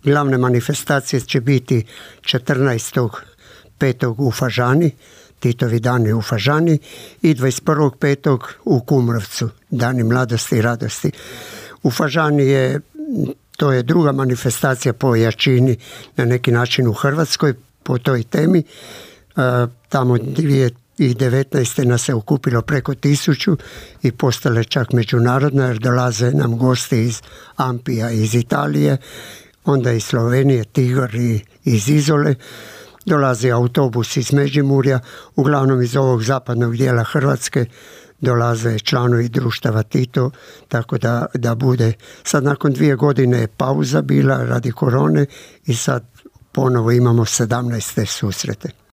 Glavne manifestacije će biti 14.5. u Fažani, Titovi dani u Fažani, i 21.5. u Kumrovcu, Dani mladosti i radosti. U Fažani to je druga manifestacija po jačini na neki način u Hrvatskoj po toj temi. Tamo 2019. nas se okupilo preko 1000 i postale čak međunarodne, jer dolaze nam gosti iz Ampija, iz Italije, onda iz Slovenije, Tigar i iz Izole. Dolazi autobus iz Međimurja, uglavnom iz ovog zapadnog dijela Hrvatske dolaze članovi društava Tito, tako da bude. Sad nakon 2 godine je pauza bila radi korone i sad ponovo imamo 17. susrete.